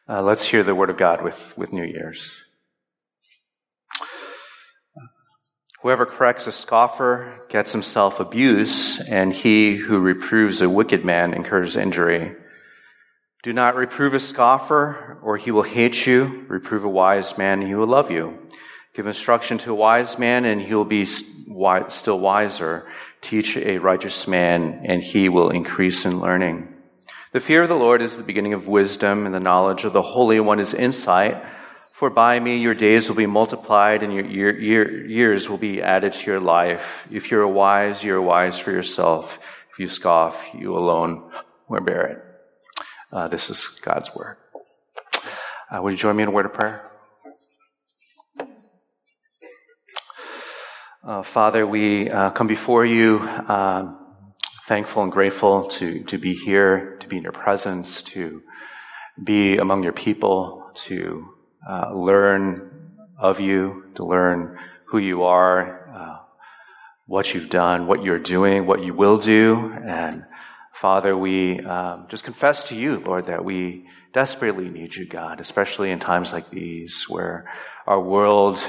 Let's hear the word of God with new ears. Whoever corrects a scoffer gets himself abuse, and he who reproves a wicked man incurs injury. Do not reprove a scoffer, or he will hate you. Reprove a wise man, and he will love you. Give instruction to a wise man, and he will be still wiser. Teach a righteous man, and he will increase in learning. The fear of the Lord is the beginning of wisdom, and the knowledge of the Holy One is insight. For by me your days will be multiplied, and your years will be added to your life. If you're wise for yourself. If you scoff, you alone will bear it. This is God's word. Would you join me in a word of prayer? Father, we come before you thankful and grateful to be here, to be in your presence, to be among your people, to learn of you, to learn who you are, what you've done, what you're doing, what you will do. And Father, we just confess to you, Lord, that we desperately need you, God, especially in times like these where our world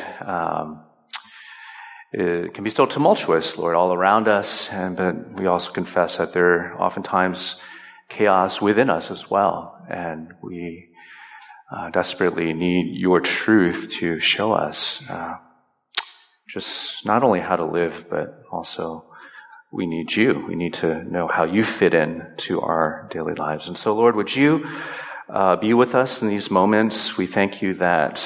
it can be so tumultuous, Lord, all around us, but we also confess that there are oftentimes chaos within us as well, and we desperately need your truth to show us just not only how to live, but also we need you. We need to know how you fit in to our daily lives. And so, Lord, would you be with us in these moments? We thank you that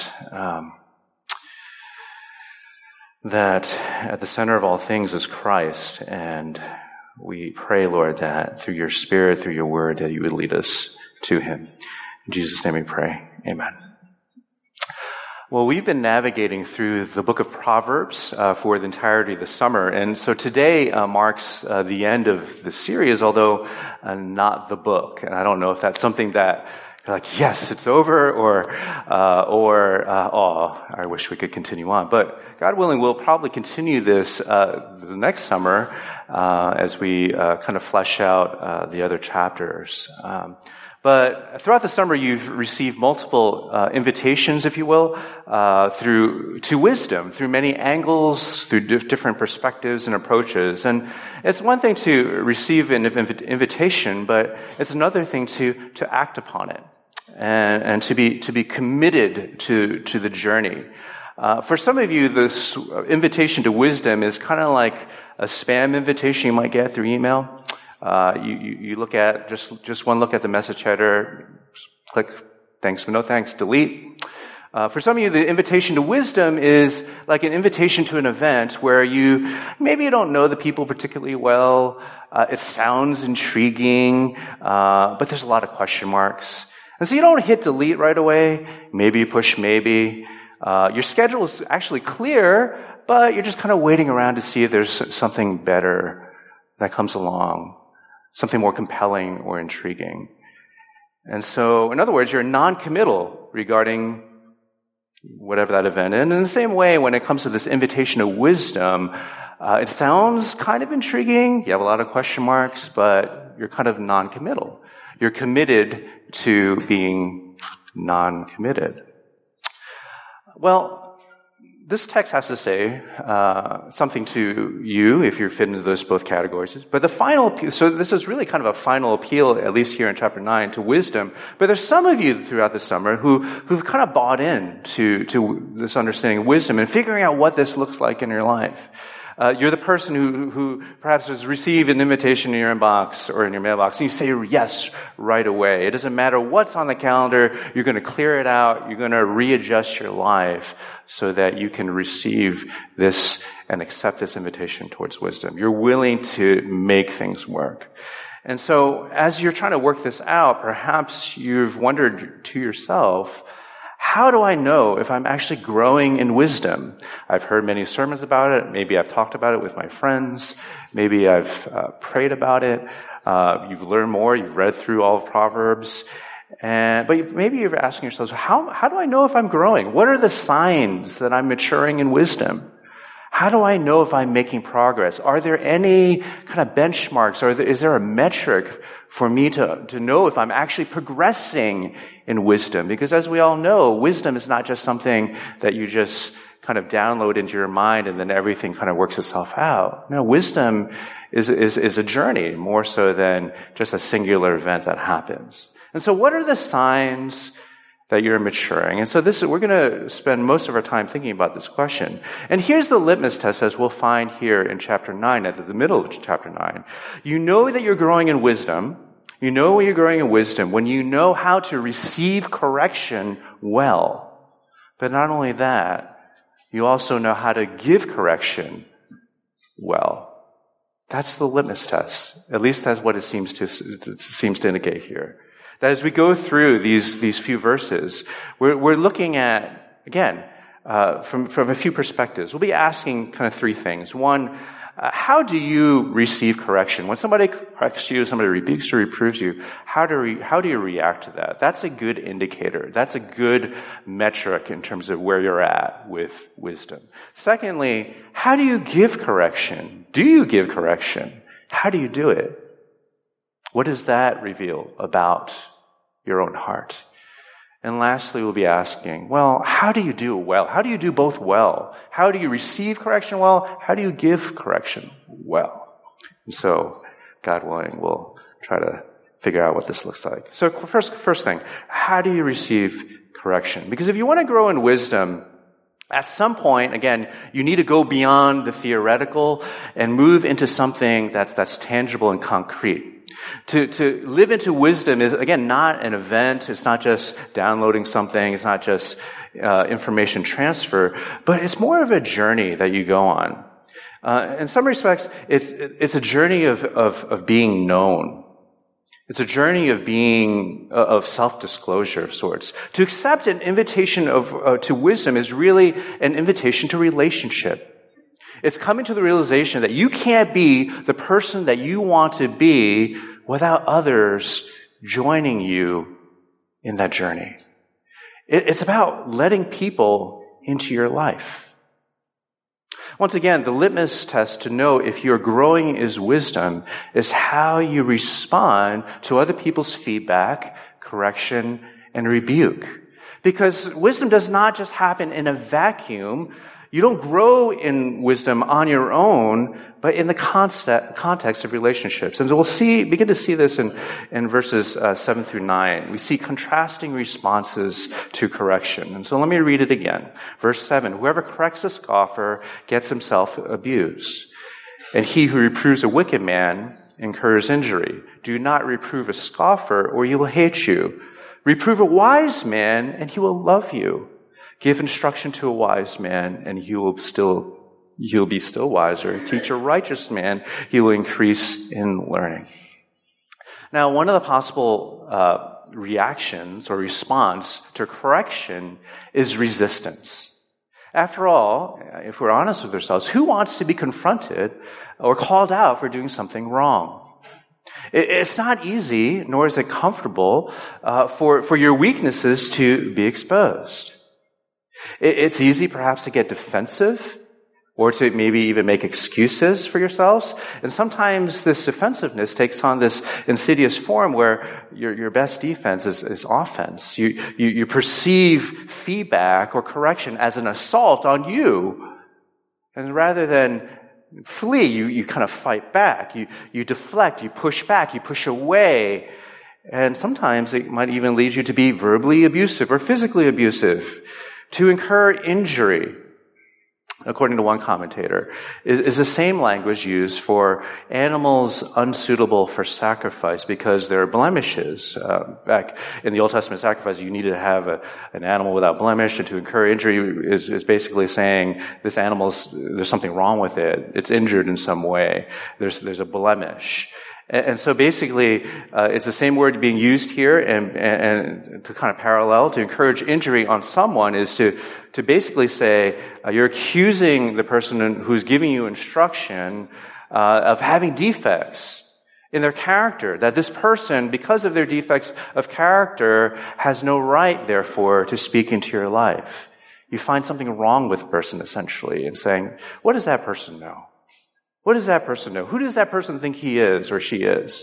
at the center of all things is Christ, and we pray, Lord, that through your Spirit, through your word, that you would lead us to him. In Jesus' name we pray. Amen. Well, we've been navigating through the book of Proverbs for the entirety of the summer, and so today marks the end of the series, although not the book. And I don't know if that's something that you're like, yes, it's over, or oh, I wish we could continue on. But God willing, we'll probably continue this the next summer as we kind of flesh out the other chapters. But throughout the summer, you've received multiple invitations, if you will, to wisdom, through many angles, through different perspectives and approaches. And it's one thing to receive an invitation, but it's another thing to act upon it and to be committed to the journey. For some of you, this invitation to wisdom is kind of like a spam invitation you might get through email. You look at just one look at the message header, click thanks but no thanks, delete. For some of you, the invitation to wisdom is like an invitation to an event where you don't know the people particularly well. It sounds intriguing, but there's a lot of question marks. And so you don't hit delete right away. Maybe you push maybe. Your schedule is actually clear, but you're just kind of waiting around to see if there's something better that comes along, something more compelling or intriguing. And so, in other words, you're non-committal regarding whatever that event is. And in the same way, when it comes to this invitation to wisdom, it sounds kind of intriguing. You have a lot of question marks, but you're kind of non-committal. You're committed to being non-committed. Well, this text has to say something to you if you're fit into those both categories. But the final appeal, so this is really kind of a final appeal, at least here in chapter 9, to wisdom. But there's some of you throughout the summer who've kind of bought in to this understanding of wisdom and figuring out what this looks like in your life. You're the person who perhaps has received an invitation in your inbox or in your mailbox, and you say yes right away. It doesn't matter what's on the calendar. You're going to clear it out. You're going to readjust your life so that you can receive this and accept this invitation towards wisdom. You're willing to make things work. And so as you're trying to work this out, perhaps you've wondered to yourself, how do I know if I'm actually growing in wisdom? I've heard many sermons about it. Maybe I've talked about it with my friends. Maybe I've prayed about it. You've learned more. You've read through all of Proverbs. But maybe you're asking yourselves, how do I know if I'm growing? What are the signs that I'm maturing in wisdom? How do I know if I'm making progress? Are there any kind of benchmarks? Is there a metric for me to know if I'm actually progressing in wisdom? Because as we all know, wisdom is not just something that you just kind of download into your mind and then everything kind of works itself out. No, wisdom is a journey more so than just a singular event that happens. And so what are the signs that you're maturing? And so we're going to spend most of our time thinking about this question. And here's the litmus test, as we'll find here in chapter 9, at the middle of chapter 9. You know that you're growing in wisdom. You know you're growing in wisdom when you know how to receive correction well. But not only that, you also know how to give correction well. That's the litmus test. At least that's what it seems to indicate here. That as we go through these few verses, we're looking at, again, from a few perspectives. We'll be asking kind of three things. One, how do you receive correction? When somebody corrects you, somebody rebukes or reproves you, how do you react to that? That's a good indicator. That's a good metric in terms of where you're at with wisdom. Secondly, how do you give correction? Do you give correction? How do you do it? What does that reveal about your own heart? And lastly, we'll be asking, well, how do you do well? How do you do both well? How do you receive correction well? How do you give correction well? And so, God willing, we'll try to figure out what this looks like. So first thing, how do you receive correction? Because if you want to grow in wisdom, at some point, again, you need to go beyond the theoretical and move into something that's tangible and concrete. To live into wisdom is, again, not an event. It's not just downloading something. It's not just information transfer, but it's more of a journey that you go on. In some respects, it's a journey of being known. It's a journey of self-disclosure of sorts. To accept an invitation to wisdom is really an invitation to relationship. It's coming to the realization that you can't be the person that you want to be without others joining you in that journey. It's about letting people into your life. Once again, the litmus test to know if you're growing in wisdom is how you respond to other people's feedback, correction, and rebuke. Because wisdom does not just happen in a vacuum. You don't grow in wisdom on your own, but in the context of relationships. And so we'll begin to see this in verses 7 through 9. We see contrasting responses to correction. And so let me read it again. Verse 7, whoever corrects a scoffer gets himself abused. And he who reproves a wicked man incurs injury. Do not reprove a scoffer, or he will hate you. Reprove a wise man, and he will love you. Give instruction to a wise man, and he'll be still wiser. Teach a righteous man, he will increase in learning. Now, one of the possible reactions or response to correction is resistance. After all, if we're honest with ourselves, who wants to be confronted or called out for doing something wrong? It's not easy, nor is it comfortable for your weaknesses to be exposed. It's easy perhaps to get defensive or to maybe even make excuses for yourselves. And sometimes this defensiveness takes on this insidious form where your best defense is offense. You perceive feedback or correction as an assault on you. And rather than flee, you kind of fight back. You deflect, you push back, you push away. And sometimes it might even lead you to be verbally abusive or physically abusive. To incur injury, according to one commentator, is the same language used for animals unsuitable for sacrifice because there are blemishes. Back in the Old Testament sacrifice, you needed to have an animal without blemish, and to incur injury is basically saying this there's something wrong with it. It's injured in some way. There's a blemish. And so basically, it's the same word being used here, and to kind of parallel, to encourage injury on someone is to basically say, you're accusing the person who's giving you instruction, of having defects in their character, that this person, because of their defects of character, has no right, therefore, to speak into your life. You find something wrong with the person, essentially, and saying, what does that person know? What does that person know? Who does that person think he is or she is?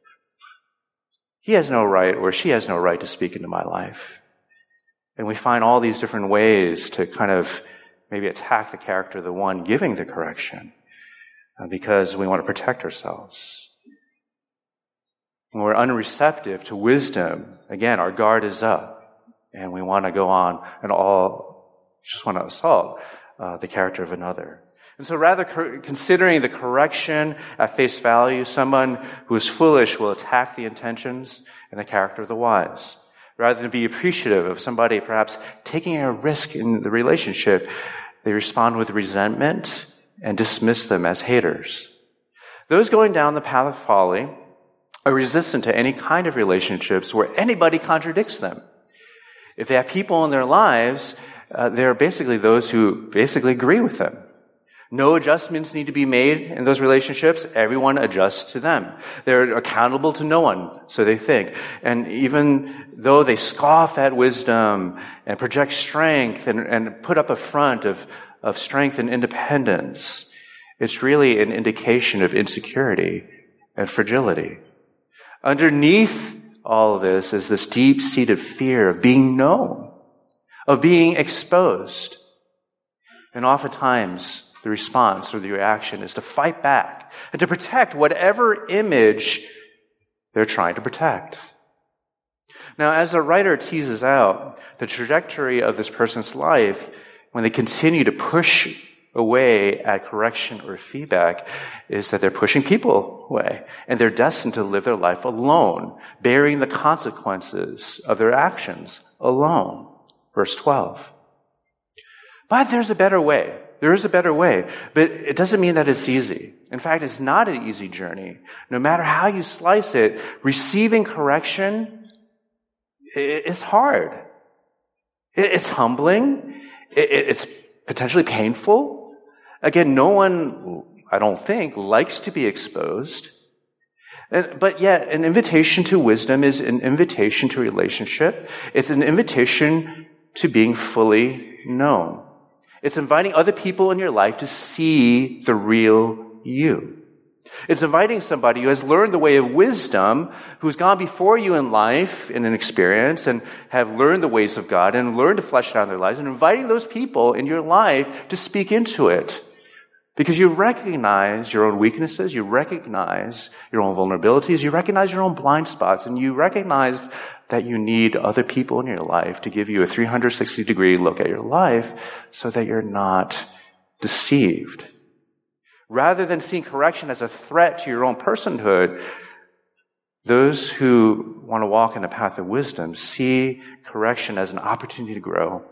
He has no right or she has no right to speak into my life. And we find all these different ways to kind of maybe attack the character of the one giving the correction because we want to protect ourselves. When we're unreceptive to wisdom, again, our guard is up and we want to go on and just want to assault the character of another. And so rather considering the correction at face value, someone who is foolish will attack the intentions and the character of the wise. Rather than be appreciative of somebody perhaps taking a risk in the relationship, they respond with resentment and dismiss them as haters. Those going down the path of folly are resistant to any kind of relationships where anybody contradicts them. If they have people in their lives, they're basically those who basically agree with them. No adjustments need to be made in those relationships. Everyone adjusts to them. They're accountable to no one, so they think. And even though they scoff at wisdom and project strength and put up a front of strength and independence, it's really an indication of insecurity and fragility. Underneath all of this is this deep-seated fear of being known, of being exposed. And oftentimes, the response or the reaction is to fight back and to protect whatever image they're trying to protect. Now, as the writer teases out the trajectory of this person's life, when they continue to push away at correction or feedback, is that they're pushing people away and they're destined to live their life alone, bearing the consequences of their actions alone. Verse 12. But there's a better way. There is a better way, but it doesn't mean that it's easy. In fact, it's not an easy journey. No matter how you slice it, receiving correction is hard. It's humbling. It's potentially painful. Again, no one, I don't think, likes to be exposed. But yet, an invitation to wisdom is an invitation to relationship. It's an invitation to being fully known. It's inviting other people in your life to see the real you. It's inviting somebody who has learned the way of wisdom, who's gone before you in life, in an experience, and have learned the ways of God and learned to flesh it out in their lives, and inviting those people in your life to speak into it. Because you recognize your own weaknesses, you recognize your own vulnerabilities, you recognize your own blind spots, and you recognize that you need other people in your life to give you a 360-degree look at your life so that you're not deceived. Rather than seeing correction as a threat to your own personhood, those who want to walk in the path of wisdom see correction as an opportunity to grow,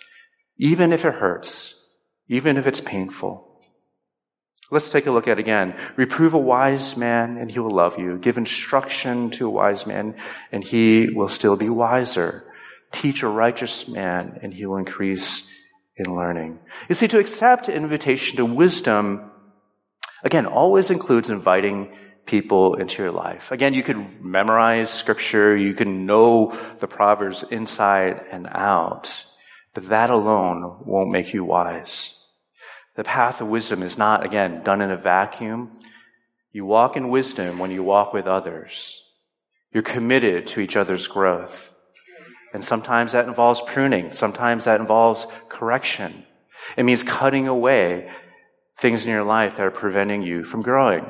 even if it hurts, even if it's painful. Let's take a look at it again. Reprove a wise man, and he will love you. Give instruction to a wise man, and he will still be wiser. Teach a righteous man, and he will increase in learning. You see, to accept an invitation to wisdom, again, always includes inviting people into your life. Again, you could memorize scripture, you can know the Proverbs inside and out, but that alone won't make you wise. The path of wisdom is not, again, done in a vacuum. You walk in wisdom when you walk with others. You're committed to each other's growth. And sometimes that involves pruning. Sometimes that involves correction. It means cutting away things in your life that are preventing you from growing.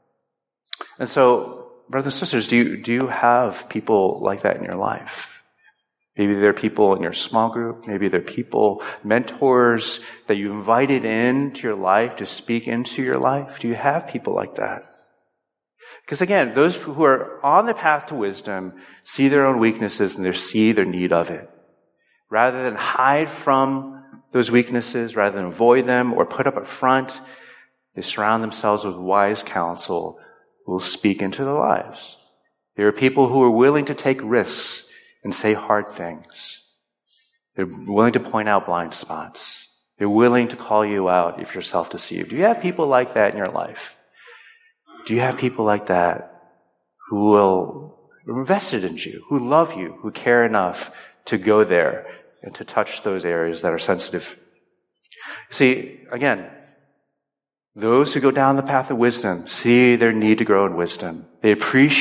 And so, brothers and sisters, do you have people like that in your life? Maybe they're people in your small group. Maybe they're people, mentors that you invited into your life to speak into your life. Do you have people like that? Because again, those who are on the path to wisdom see their own weaknesses and they see their need of it. Rather than hide from those weaknesses, rather than avoid them or put up a front, they surround themselves with wise counsel who will speak into their lives. There are people who are willing to take risks and say hard things. They're willing to point out blind spots. They're willing to call you out if you're self-deceived. Do you have people like that in your life? Do you have people like that who are invested in you, who love you, who care enough to go there and to touch those areas that are sensitive. See, again, those who go down the path of wisdom see their need to grow in wisdom. They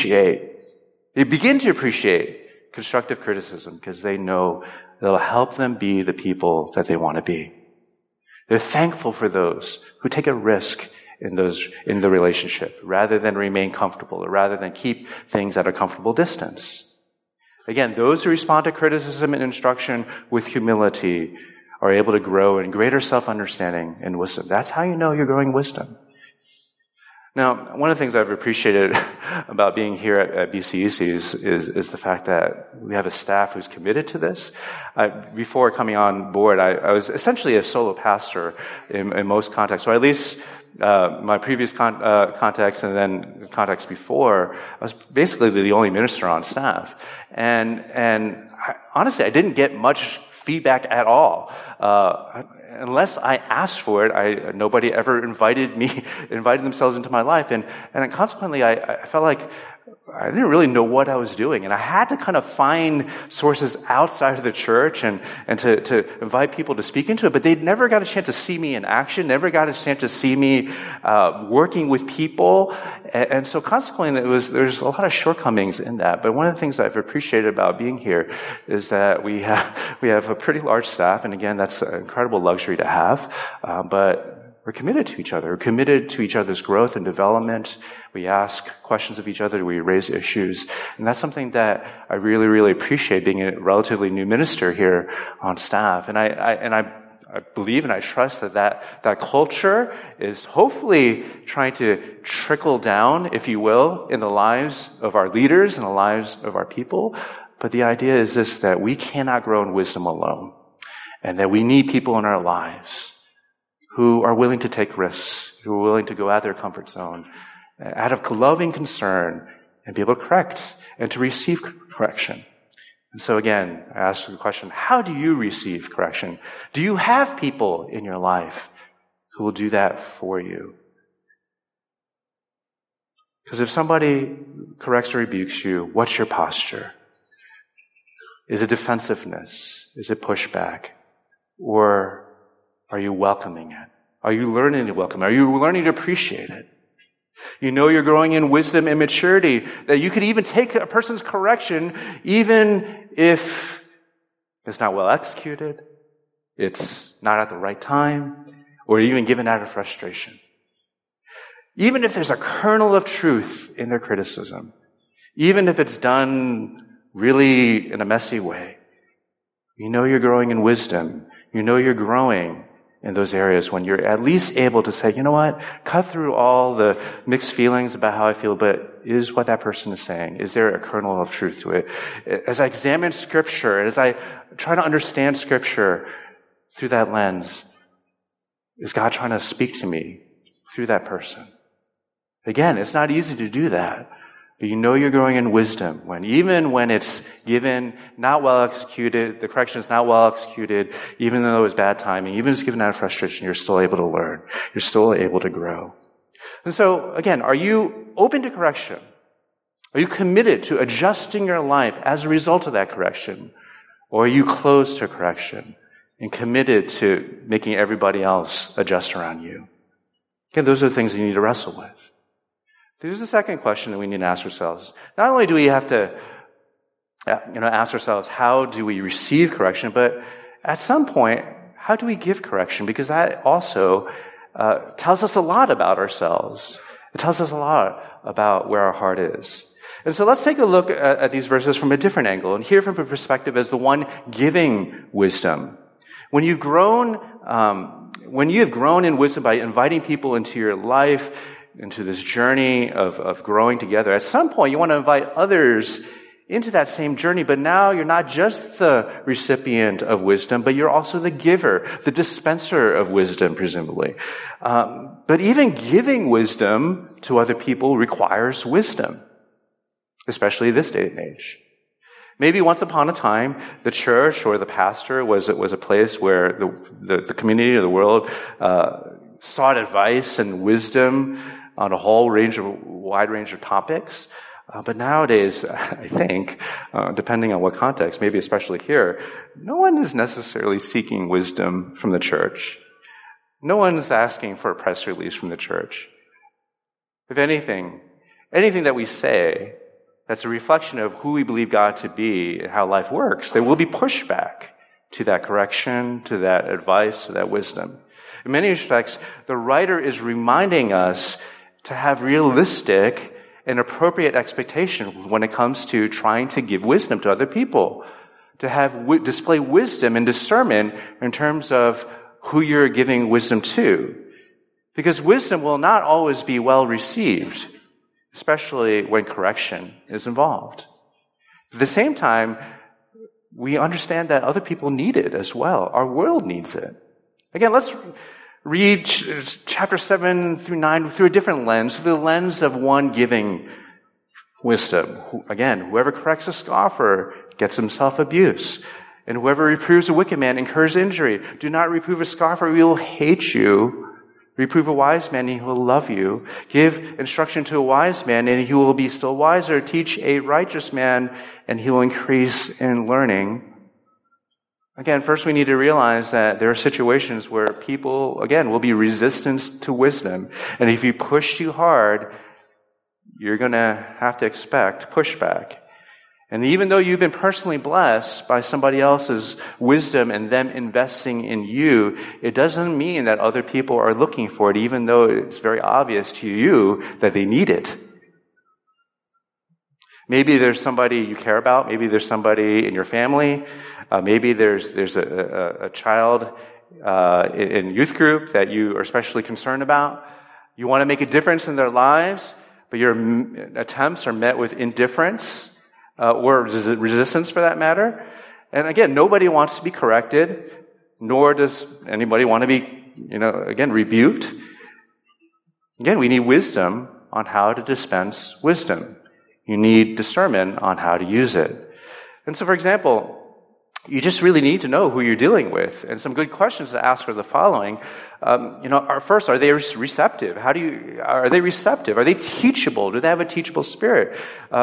begin to appreciate constructive criticism because they know it'll help them be the people that they want to be. They're thankful for those who take a risk in the relationship rather than remain comfortable or rather than keep things at a comfortable distance. Again, those who respond to criticism and instruction with humility are able to grow in greater self-understanding and wisdom. That's how you know you're growing wisdom. Now, one of the things I've appreciated about being here at BCEC is the fact that we have a staff who's committed to this. Before coming on board, I was essentially a solo pastor in most contexts, or at least my previous context and then context before, I was basically the only minister on staff. And honestly, I didn't get much feedback at all. Unless I asked for it, nobody ever invited themselves into my life. And consequently, I felt like I didn't really know what I was doing. And I had to kind of find sources outside of the church and to invite people to speak into it. But they never got a chance to see me in action, never got a chance to see me working with people. And so consequently, there's a lot of shortcomings in that. But one of the things I've appreciated about being here is that we have a pretty large staff. And again, that's an incredible luxury to have. But we're committed to each other. We're committed to each other's growth and development. We ask questions of each other. We raise issues. And that's something that I really, really appreciate being a relatively new minister here on staff. And I believe and I trust that culture is hopefully trying to trickle down, if you will, in the lives of our leaders and the lives of our people. But the idea is this, that we cannot grow in wisdom alone. And that we need people in our lives who are willing to take risks, who are willing to go out of their comfort zone, out of loving concern, and be able to correct and to receive correction. And so again, I ask the question, how do you receive correction? Do you have people in your life who will do that for you? Because if somebody corrects or rebukes you, what's your posture? Is it defensiveness? Is it pushback? Or are you welcoming it? Are you learning to welcome it? Are you learning to appreciate it? You know you're growing in wisdom and maturity, that you could even take a person's correction even if it's not well executed, it's not at the right time, or even given out of frustration. Even if there's a kernel of truth in their criticism, even if it's done really in a messy way, you know you're growing in wisdom. You know you're growing in those areas when you're at least able to say, you know what, cut through all the mixed feelings about how I feel, but is what that person is saying, is there a kernel of truth to it? As I examine Scripture, as I try to understand Scripture through that lens, is God trying to speak to me through that person? Again, it's not easy to do that. But you know you're growing in wisdom even when it's given, not well executed, the correction is not well executed, even though it was bad timing, even if it's given out of frustration, you're still able to learn. You're still able to grow. And so, again, are you open to correction? Are you committed to adjusting your life as a result of that correction? Or are you closed to correction and committed to making everybody else adjust around you? Again, those are the things you need to wrestle with. Here's the second question that we need to ask ourselves. Not only do we have to ask ourselves, how do we receive correction, but at some point, how do we give correction? Because that also tells us a lot about ourselves. It tells us a lot about where our heart is. And so let's take a look at these verses from a different angle and hear from a perspective as the one giving wisdom. When you have grown in wisdom by inviting people into your life, into this journey of growing together, at some point you want to invite others into that same journey, but now you're not just the recipient of wisdom, but you're also the giver, the dispenser of wisdom, presumably. But even giving wisdom to other people requires wisdom, especially this day and age. Maybe once upon a time, the church or the pastor was a place where the community of the world sought advice and wisdom on a wide range of topics. But nowadays, I think, depending on what context, maybe especially here, no one is necessarily seeking wisdom from the church. No one's asking for a press release from the church. If anything that we say that's a reflection of who we believe God to be and how life works, there will be pushback to that correction, to that advice, to that wisdom. In many respects, the writer is reminding us to have realistic and appropriate expectations when it comes to trying to give wisdom to other people, to have display wisdom and discernment in terms of who you're giving wisdom to. Because wisdom will not always be well received, especially when correction is involved. At the same time, we understand that other people need it as well. Our world needs it. Again, let's read chapter 7 through 9 through a different lens, through the lens of one giving wisdom. Again, whoever corrects a scoffer gets himself abuse. And whoever reproves a wicked man incurs injury. Do not reprove a scoffer, he will hate you. Reprove a wise man, and he will love you. Give instruction to a wise man, and he will be still wiser. Teach a righteous man, and he will increase in learning. Again, first we need to realize that there are situations where people, again, will be resistant to wisdom. And if you push too hard, you're going to have to expect pushback. And even though you've been personally blessed by somebody else's wisdom and them investing in you, it doesn't mean that other people are looking for it, even though it's very obvious to you that they need it. Maybe there's somebody you care about. Maybe there's somebody in your family. Maybe there's a child in youth group that you are especially concerned about. You want to make a difference in their lives, but your attempts are met with indifference. Or resistance for that matter. And again, nobody wants to be corrected, nor does anybody want to be, again, rebuked. Again, we need wisdom on how to dispense wisdom. You need discernment on how to use it. And so, for example, you just really need to know who you're dealing with. And some good questions to ask are the following. First, are they receptive? Are they receptive? Are they teachable? Do they have a teachable spirit?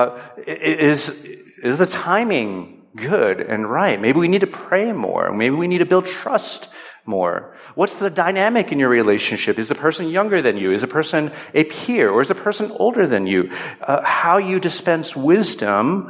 Is the timing good and right? Maybe we need to pray more. Maybe we need to build trust more. What's the dynamic in your relationship? Is the person younger than you? Is the person a peer? Or is the person older than you? How you dispense wisdom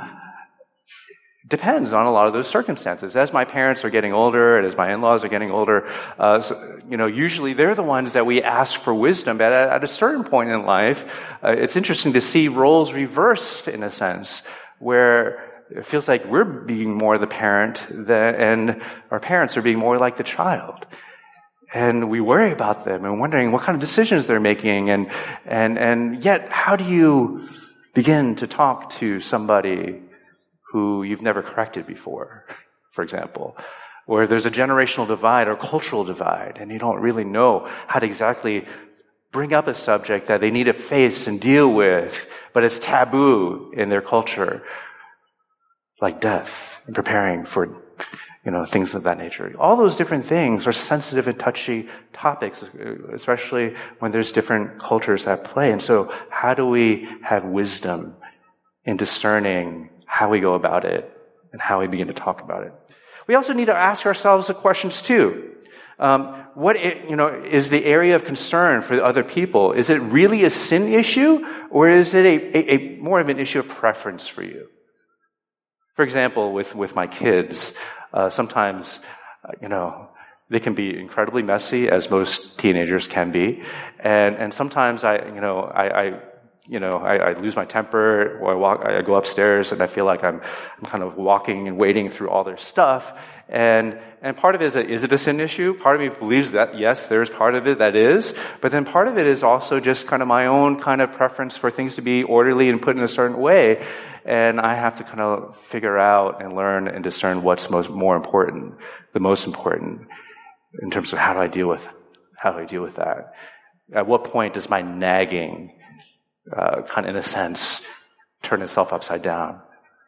depends on a lot of those circumstances. As my parents are getting older and as my in-laws are getting older, usually they're the ones that we ask for wisdom. But at a certain point in life, it's interesting to see roles reversed in a sense, where it feels like we're being more the parent and our parents are being more like the child. And we worry about them and wondering what kind of decisions they're making. And yet, how do you begin to talk to somebody who you've never corrected before, for example, where there's a generational divide or cultural divide, and you don't really know how to exactly bring up a subject that they need to face and deal with, but it's taboo in their culture, like death and preparing for, things of that nature. All those different things are sensitive and touchy topics, especially when there's different cultures at play. And so how do we have wisdom in discerning how we go about it and how we begin to talk about it? We also need to ask ourselves the questions too. What is the area of concern for other people? Is it really a sin issue, or is it a more of an issue of preference for you? For example, with my kids, sometimes they can be incredibly messy, as most teenagers can be, and sometimes I lose my temper, or I go upstairs and I feel like I'm kind of walking and wading through all their stuff. And part of it is it a sin issue? Part of me believes that, yes, there's part of it that is. But then part of it is also just kind of my own kind of preference for things to be orderly and put in a certain way. And I have to kind of figure out and learn and discern what's the most important in terms of how do I deal with that? At what point does my nagging kind of, in a sense, turn itself upside down?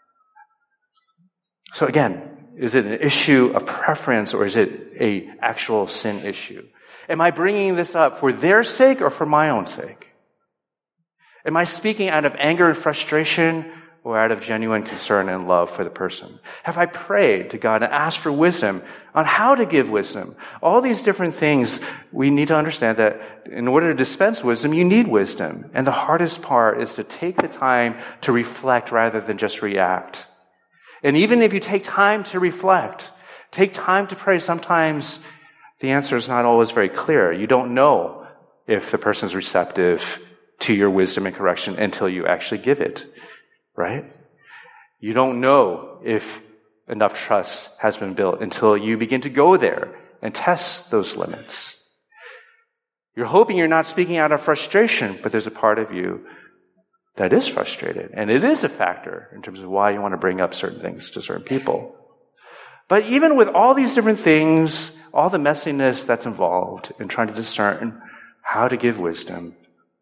So again, is it an issue of preference, or is it an actual sin issue? Am I bringing this up for their sake or for my own sake? Am I speaking out of anger and frustration or out of genuine concern and love for the person? Have I prayed to God and asked for wisdom on how to give wisdom? All these different things, we need to understand that in order to dispense wisdom, you need wisdom. And the hardest part is to take the time to reflect rather than just react. And even if you take time to reflect, take time to pray, sometimes the answer is not always very clear. You don't know if the person's receptive to your wisdom and correction until you actually give it, right? You don't know if enough trust has been built until you begin to go there and test those limits. You're hoping you're not speaking out of frustration, but there's a part of you that is frustrated. And it is a factor in terms of why you want to bring up certain things to certain people. But even with all these different things, all the messiness that's involved in trying to discern how to give wisdom,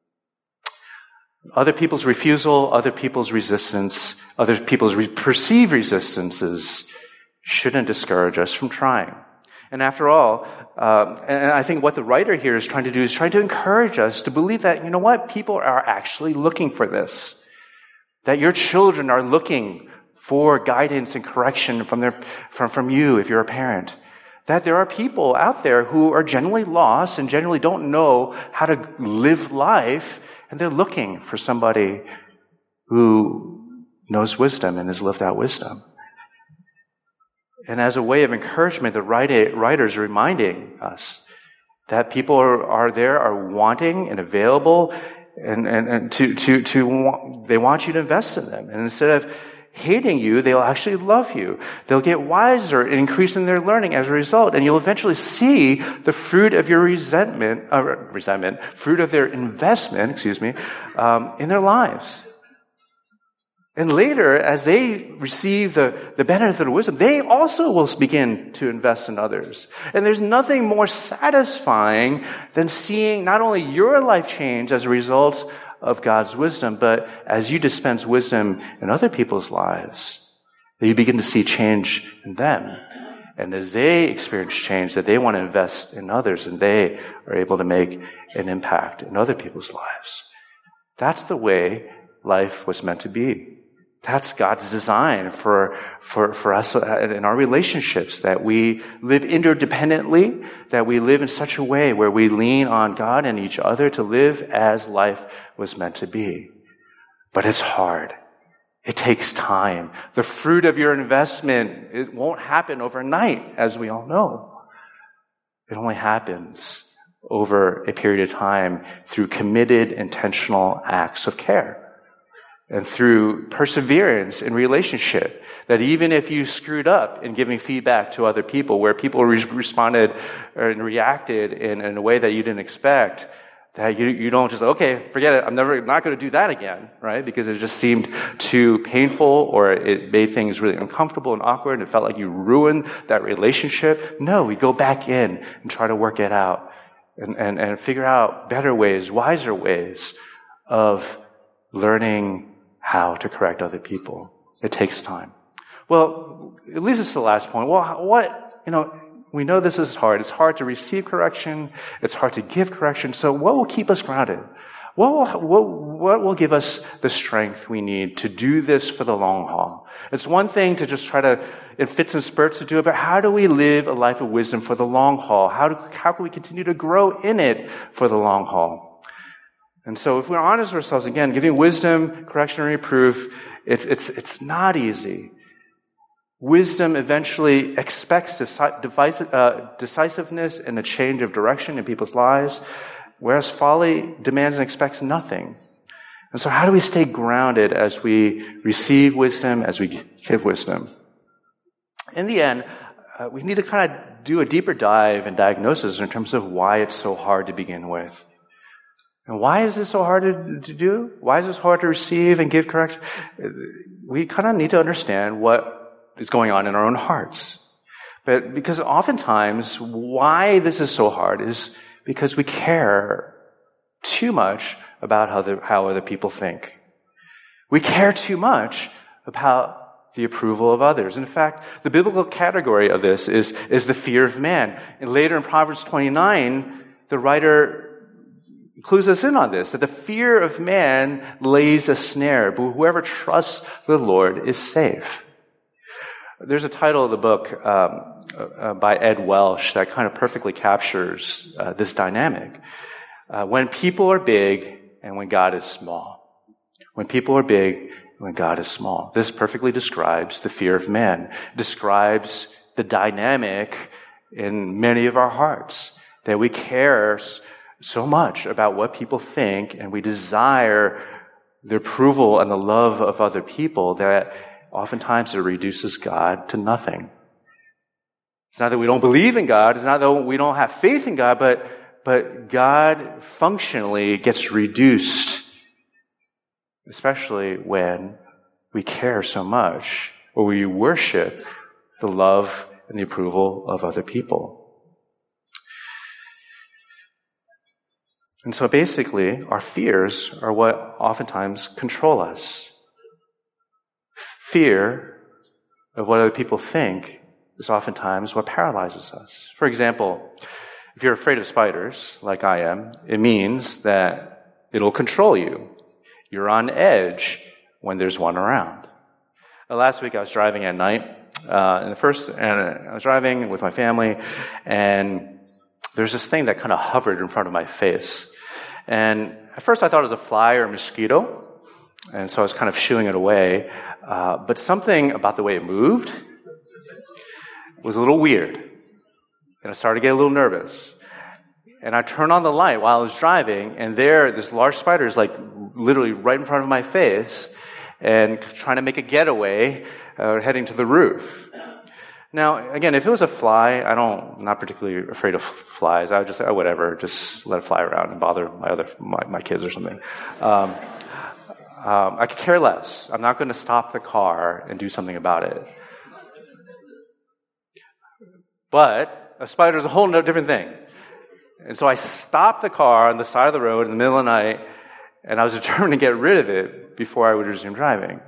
other people's refusal, other people's resistance, other people's perceived resistances shouldn't discourage us from trying. And after all, and I think what the writer here is trying to do is trying to encourage us to believe that, you know what, people are actually looking for this. That your children are looking for guidance and correction from you if you're a parent. That there are people out there who are generally lost and generally don't know how to live life, and they're looking for somebody who knows wisdom and has lived out wisdom. And as a way of encouragement, the writer's reminding us that people are wanting and available, and they want you to invest in them. And instead of hating you, they'll actually love you. They'll get wiser and increase in their learning as a result. And you'll eventually see the fruit of your fruit of their investment, in their lives. And later, as they receive the benefit of wisdom, they also will begin to invest in others. And there's nothing more satisfying than seeing not only your life change as a result of God's wisdom, but as you dispense wisdom in other people's lives, that you begin to see change in them. And as they experience change, that they want to invest in others, and they are able to make an impact in other people's lives. That's the way life was meant to be. That's God's design for us in our relationships, that we live interdependently, that we live in such a way where we lean on God and each other to live as life was meant to be. But it's hard. It takes time. The fruit of your investment, it won't happen overnight, as we all know. It only happens over a period of time through committed, intentional acts of care. And through perseverance in relationship, that even if you screwed up in giving feedback to other people, where people responded and reacted in a way that you didn't expect, that you don't just, okay, forget it, I'm not going to do that again, right? Because it just seemed too painful, or it made things really uncomfortable and awkward, and it felt like you ruined that relationship. No, we go back in and try to work it out and figure out better ways, wiser ways of learning how to correct other people. It takes time. Well, it leads us to the last point. Well, we know this is hard. It's hard to receive correction. It's hard to give correction. So what will keep us grounded? What will give us the strength we need to do this for the long haul? It's one thing to just try to, in fits and spurts, to do it, but how do we live a life of wisdom for the long haul? How can we continue to grow in it for the long haul? And so if we're honest with ourselves, again, giving wisdom, correction, and reproof, it's not easy. Wisdom eventually expects decisiveness and a change of direction in people's lives, whereas folly demands and expects nothing. And so how do we stay grounded as we receive wisdom, as we give wisdom? In the end, we need to kind of do a deeper dive and diagnosis in terms of why it's so hard to begin with. And why is this so hard to do? Why is this hard to receive and give correction? We kind of need to understand what is going on in our own hearts. But because oftentimes why this is so hard is because we care too much about how other people think. We care too much about the approval of others. In fact, the biblical category of this is the fear of man. And later in Proverbs 29, the writer clues us in on this, that the fear of man lays a snare, but whoever trusts the Lord is safe. There's a title of the book by Ed Welch that kind of perfectly captures this dynamic. When people are big and when God is small. When people are big and when God is small. This perfectly describes the fear of man. It describes the dynamic in many of our hearts, that we care so much about what people think, and we desire the approval and the love of other people that oftentimes it reduces God to nothing. It's not that we don't believe in God, it's not that we don't have faith in God, but God functionally gets reduced, especially when we care so much, or we worship the love and the approval of other people. And so basically, our fears are what oftentimes control us. Fear of what other people think is oftentimes what paralyzes us. For example, if you're afraid of spiders, like I am, it means that it'll control you. You're on edge when there's one around. Last week I was driving at night, and I was driving with my family, and there's this thing that kind of hovered in front of my face. And at first I thought it was a fly or a mosquito, and so I was kind of shooing it away. But something about the way it moved was a little weird. And I started to get a little nervous. And I turned on the light while I was driving, and this large spider is like literally right in front of my face and trying to make a getaway, heading to the roof. Now, again, if it was a fly, I'm not particularly afraid of flies. I would just say, whatever, just let it fly around and bother my kids or something. I could care less. I'm not going to stop the car and do something about it. But a spider is a whole different thing. And so I stopped the car on the side of the road in the middle of the night, and I was determined to get rid of it before I would resume driving.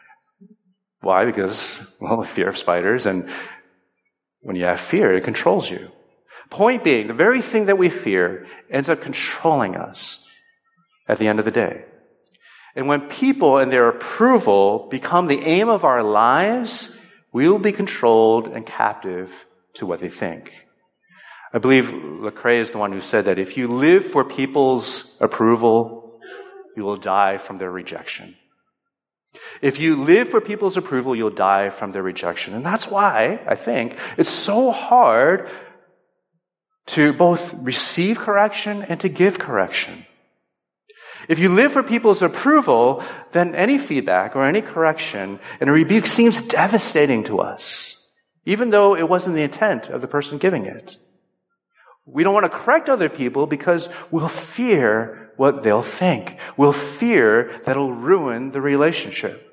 Why? Because, the fear of spiders, and when you have fear, it controls you. Point being, the very thing that we fear ends up controlling us at the end of the day. And when people and their approval become the aim of our lives, we will be controlled and captive to what they think. I believe Lecrae is the one who said that if you live for people's approval, you will die from their rejection. If you live for people's approval, you'll die from their rejection. And that's why, I think, it's so hard to both receive correction and to give correction. If you live for people's approval, then any feedback or any correction and a rebuke seems devastating to us, even though it wasn't the intent of the person giving it. We don't want to correct other people because we'll fear what they'll think. We'll fear that it'll ruin the relationship.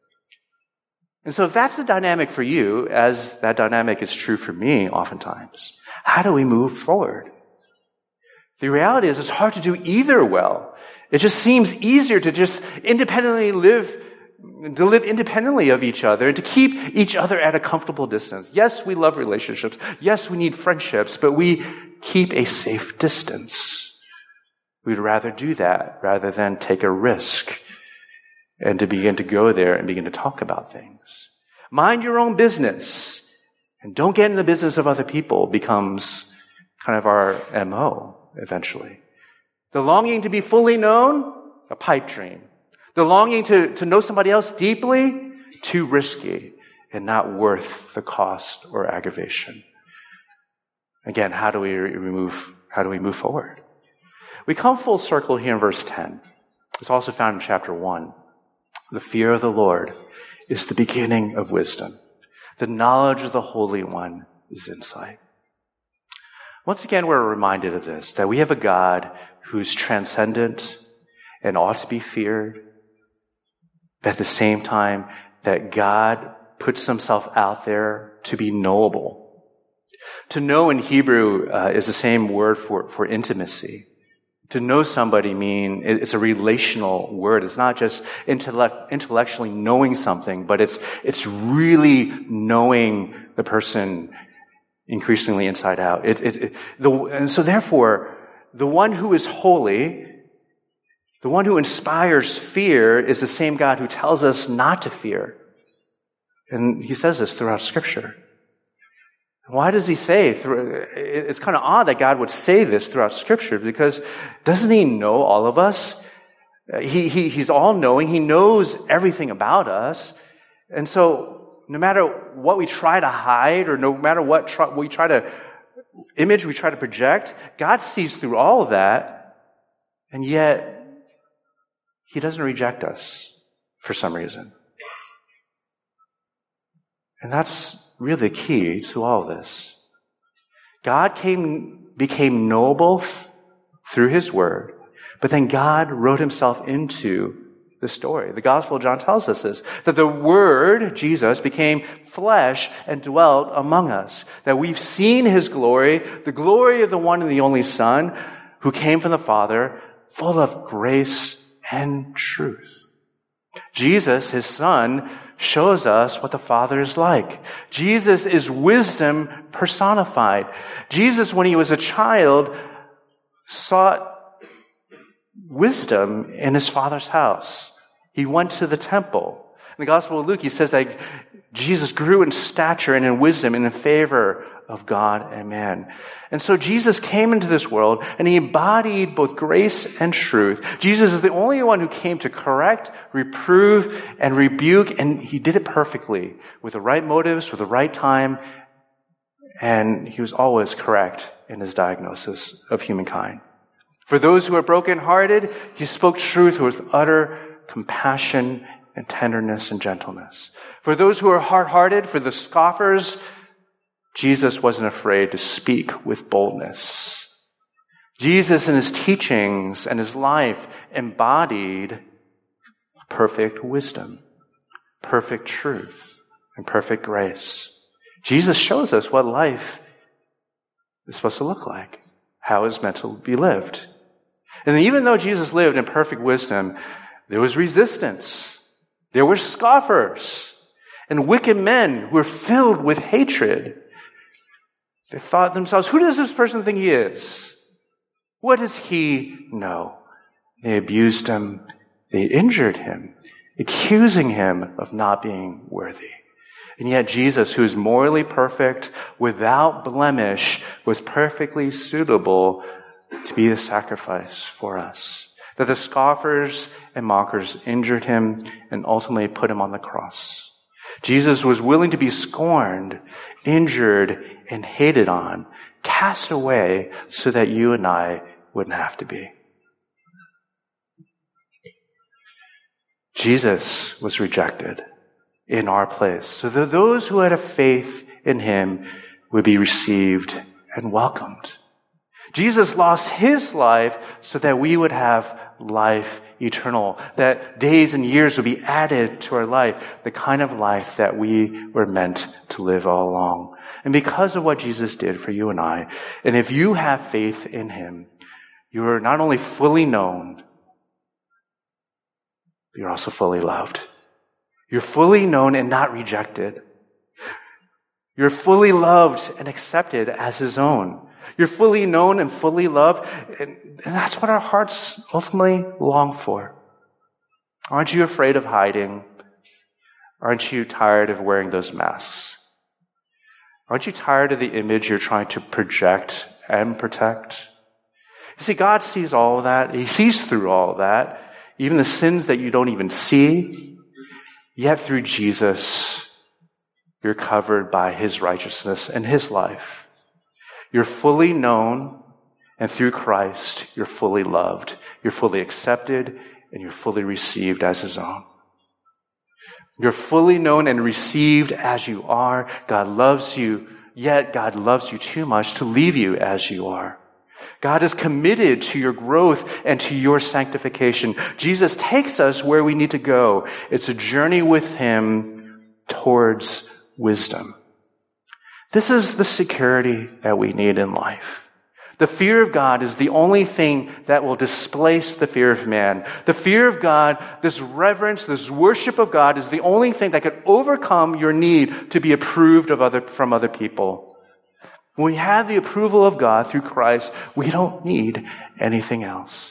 And so if that's the dynamic for you, as that dynamic is true for me oftentimes, how do we move forward? The reality is it's hard to do either well. It just seems easier to just independently live independently of each other and to keep each other at a comfortable distance. Yes, we love relationships. Yes, we need friendships, but we keep a safe distance. We'd rather do that rather than take a risk and to begin to go there and begin to talk about things. Mind your own business and don't get in the business of other people becomes kind of our MO eventually. The longing to be fully known, a pipe dream. The longing to know somebody else deeply, too risky and not worth the cost or aggravation. Again, how do we move forward? We come full circle here in verse 10. It's also found in chapter 1. The fear of the Lord is the beginning of wisdom. The knowledge of the Holy One is insight. Once again, we're reminded of this, that we have a God who's transcendent and ought to be feared, but at the same time, that God puts himself out there to be knowable. To know in Hebrew is the same word for intimacy. To know somebody it's a relational word. It's not just intellectually knowing something, but it's really knowing the person increasingly inside out. And so therefore, the one who is holy The one who inspires fear is the same God who tells us not to fear. And he says this throughout Scripture. Why does he say? It's kind of odd that God would say this throughout Scripture, because doesn't he know all of us? He's all-knowing. He knows everything about us. And so no matter what we try to hide, or no matter what we try to project, God sees through all of that, and yet he doesn't reject us for some reason. And that's really the key to all of this. God became knowable through his word, but then God wrote himself into the story. The Gospel of John tells us this, that the Word, Jesus, became flesh and dwelt among us, that we've seen his glory, the glory of the one and the only Son, who came from the Father, full of grace and truth. Jesus, his Son, shows us what the Father is like. Jesus is wisdom personified. Jesus, when he was a child, sought wisdom in his Father's house. He went to the temple. In the Gospel of Luke, he says that Jesus grew in stature and in wisdom and in favor of God and man. And so Jesus came into this world and he embodied both grace and truth. Jesus is the only one who came to correct, reprove, and rebuke, and he did it perfectly, with the right motives, with the right time, and he was always correct in his diagnosis of humankind. For those who are brokenhearted, he spoke truth with utter compassion and tenderness and gentleness. For those who are hard-hearted, for the scoffers, Jesus wasn't afraid to speak with boldness. Jesus in his teachings and his life embodied perfect wisdom, perfect truth, and perfect grace. Jesus shows us what life is supposed to look like, how it's meant to be lived. And even though Jesus lived in perfect wisdom, there was resistance. There were scoffers and wicked men who were filled with hatred. They thought to themselves, who does this person think he is? What does he know? They abused him. They injured him, accusing him of not being worthy. And yet Jesus, who is morally perfect, without blemish, was perfectly suitable to be the sacrifice for us. That the scoffers and mockers injured him and ultimately put him on the cross. Jesus was willing to be scorned, injured, and hated on, cast away, so that you and I wouldn't have to be. Jesus was rejected in our place, so that those who had a faith in him would be received and welcomed. Jesus lost his life so that we would have life eternal, that days and years would be added to our life, the kind of life that we were meant to live all along. And because of what Jesus did for you and I, and if you have faith in him, you are not only fully known, but you're also fully loved. You're fully known and not rejected. You're fully loved and accepted as his own. You're fully known and fully loved, and that's what our hearts ultimately long for. Aren't you afraid of hiding? Aren't you tired of wearing those masks? Aren't you tired of the image you're trying to project and protect? You see, God sees all of that. He sees through all of that, even the sins that you don't even see. Yet through Jesus, you're covered by his righteousness and his life. You're fully known, and through Christ, you're fully loved. You're fully accepted, and you're fully received as his own. You're fully known and received as you are. God loves you, yet God loves you too much to leave you as you are. God is committed to your growth and to your sanctification. Jesus takes us where we need to go. It's a journey with him towards wisdom. This is the security that we need in life. The fear of God is the only thing that will displace the fear of man. The fear of God, this reverence, this worship of God is the only thing that could overcome your need to be approved from other people. When we have the approval of God through Christ, we don't need anything else.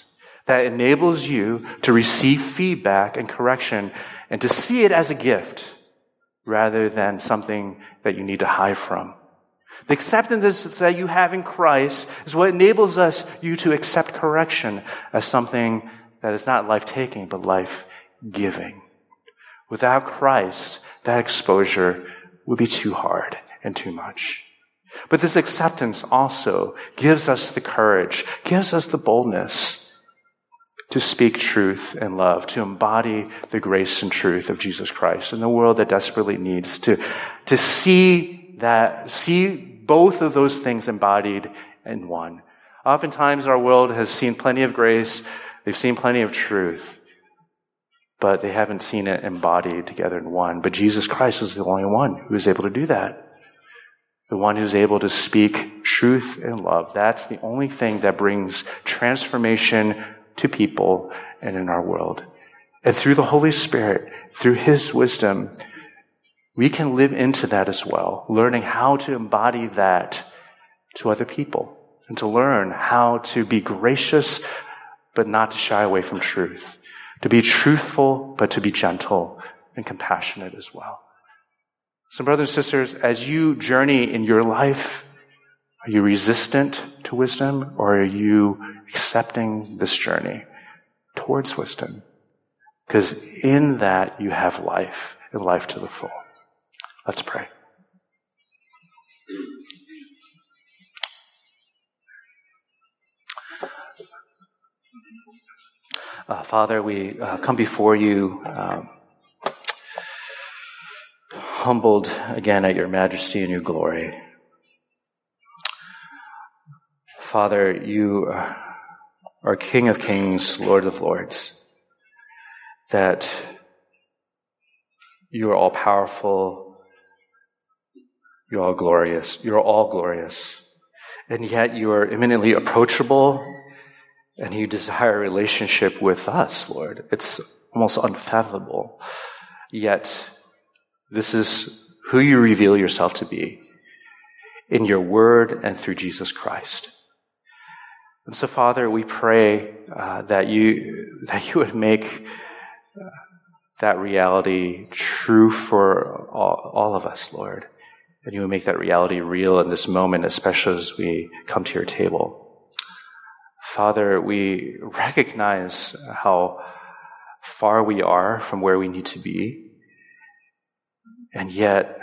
that enables you to receive feedback and correction and to see it as a gift rather than something that you need to hide from. The acceptance that you have in Christ is what enables you to accept correction as something that is not life-taking, but life-giving. Without Christ, that exposure would be too hard and too much. But this acceptance also gives us the courage, gives us the boldness to speak truth and love, to embody the grace and truth of Jesus Christ in the world that desperately needs to see both of those things embodied in one. Oftentimes our world has seen plenty of grace, they've seen plenty of truth, but they haven't seen it embodied together in one. But Jesus Christ is the only one who is able to do that. The one who's able to speak truth and love. That's the only thing that brings transformation to people and in our world. And through the Holy Spirit, through His wisdom, we can live into that as well, learning how to embody that to other people and to learn how to be gracious but not to shy away from truth, to be truthful but to be gentle and compassionate as well. So brothers and sisters, as you journey in your life, are you resistant to wisdom or are you accepting this journey towards wisdom? Because in that you have life and life to the full. Let's pray. Father, we come before you humbled again at your majesty and your glory. Father, you are King of kings, Lord of lords, that you are all powerful, you're all glorious, and yet you are eminently approachable, and you desire a relationship with us, Lord. It's almost unfathomable. Yet, this is who you reveal yourself to be in your word and through Jesus Christ. And so, Father, we pray that you would make that reality true for all of us, Lord. And you would make that reality real in this moment, especially as we come to your table. Father, we recognize how far we are from where we need to be. And yet,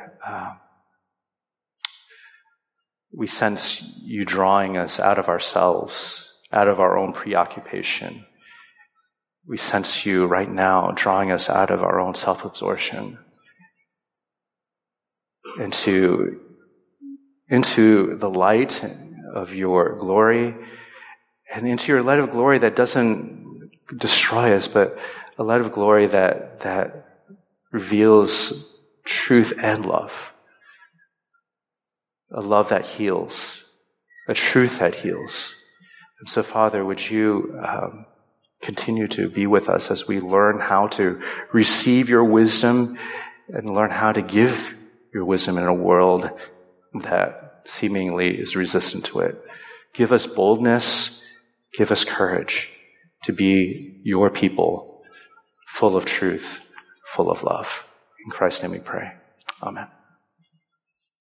we sense you drawing us out of ourselves, out of our own preoccupation. We sense you right now drawing us out of our own self-absorption into the light of your glory and into your light of glory that doesn't destroy us, but a light of glory that reveals truth and love. A love that heals, a truth that heals. And so, Father, would you continue to be with us as we learn how to receive your wisdom and learn how to give your wisdom in a world that seemingly is resistant to it. Give us boldness, give us courage to be your people, full of truth, full of love. In Christ's name we pray. Amen.